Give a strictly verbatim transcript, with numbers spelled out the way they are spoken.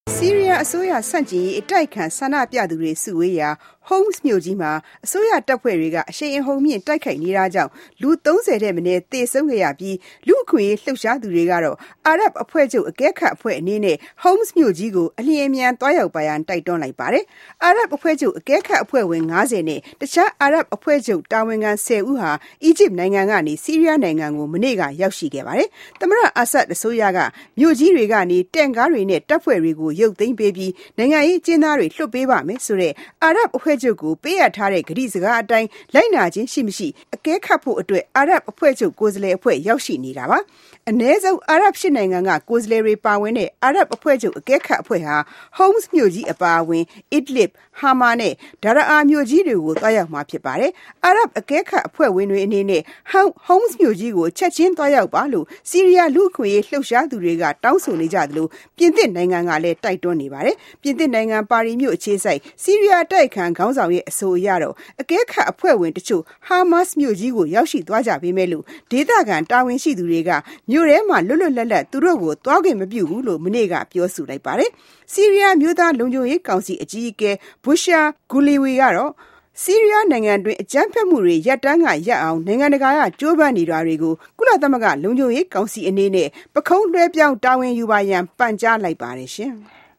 ဆီးရီးယားအစိုးရဆန့်ကျင်ရေးအတိုက်ခံဆန္ဒပြသူတွေစုဝေးရာ Homs မြို့ကြီးမှာအစိုးရတပ်ဖွဲ့တွေကအရှိန်အဟုန်မြင့်တိုက်ခိုက်နေတာကြောင့်လူသုံးဆယ်ထက်မနည်းသေဆုံးခဲ့ရပြီးလူ့အခွင့်အရေးလှုပ်ရှားသူတွေကတော့အာရပ်အဖွဲ့ချုပ်အကဲခတ်အဖွဲ့အနေနဲ့ Homs မြို့ကြီးကိုအလျင်အမြန်သွားရောက်ပါရန်တိုက်တွန်းလိုက်ပါတယ်။အာရပ်အဖွဲ့ချုပ်အကဲခတ်အဖွဲ့ဝင်၅၀နဲ့တခြားအာရပ်အဖွဲ့ချုပ်တာဝန်ခံ၁၀ဦးဟာအီဂျစ်နိုင်ငံကနေဆီးရီးယားနိုင်ငံကိုမနေ့ကရောက်ရှိခဲ့ပါတယ်။သမ္မတအာဆတ်အစိုးရကမြို့ကြီးတွေကနေတင့်ကားတွေနဲ့တပ်ဖွဲ့တွေကိုရုပ်သိမ်းပေးပြီးနိုင်ငံရေးကျင်းသားတွေလွှတ်ပေးပါမယ်ဆိုတဲ့အာရပ်အဖွဲ့ချုပ်ကိုပေးအပ်ထားတဲ့ကတိစကားအတိုင်းလိုက်နာခြင်းရှိမရှိအကဲခတ်ဖို့အတွက်အာရပ်အဖွဲ့ချုပ်ကိုယ်စားလှယ်အဖွဲ့ရောက်ရှိနေတာပါ။အနည်းဆုံးအာရပ်ရှစ်နိုင်ငံကကိုယ်စားလှယ်တွေပါဝင်တဲ့အာရပ်အဖွဲ့ချုပ်အကဲခတ်အဖွဲ့ဟာ Homs မြို့ကြီးအပါအဝင် Idlib, Hama နဲ့ Daraa မြို့ကြီးတွေကိုသွားရောက်မှာဖြစ်ပါတယ်။အာရပ်အကဲခတ်အဖွဲ့ဝင်တွေအနေနဲ့ Homs မြို့ကြီးကိုချက်ချင်းသွားရောက်ပါလို့ဆီးရီးယားလူ့အခွင့်အရေးလှုပ်ရှားသူတွေကတောင်းဆိုနေကြသလိုပြင်သစ်နိုင်ငံကလည်းတိုက်တွန်းနေပါတယ်။ပြင်သစ်နိုင်ငံပါရီမြို့အခြေစိုက်ဆီးရီးယားတိုက်ခံခေါင်းဆောင်ရဲ့အဆိုအရတော့အကဲခတ်အဖွဲ့ဝင်တချို့ Hamas မြို့ကြီးကိုရောက်ရှိသွားကြပေမဲ့လို့ဒေသခံတာဝန်ရှိသူတွေကမြို့ထဲမှာလွတ်လွတ်လပ်လပ်သူတို့ကိုသွားခွင့်မပြုဘူးလို့မနေ့ကပြောဆိုလိုက်ပါတယ်။ဆီးရီးယားမြို့သားလုံခြုံရေးကောင်စီအကြီးအကဲ Bushehr Ghouliwi ကတော့ဆီးရီးယားနိုင်ငံတွင်အကြမ်းဖက်မှုတွေရပ်တန်းကရပ်အောင်နိုင်ငံတကာကကြိုးပမ်းနေတာတွေကိုကုလသမဂ္ဂလုံခြုံရေးကောင်စီအနေနဲ့ပခုံးလွှဲပြောင်းတာဝန်ယူပါရန်ပန်ကြားလိုက်ပါတယ်ရှင်။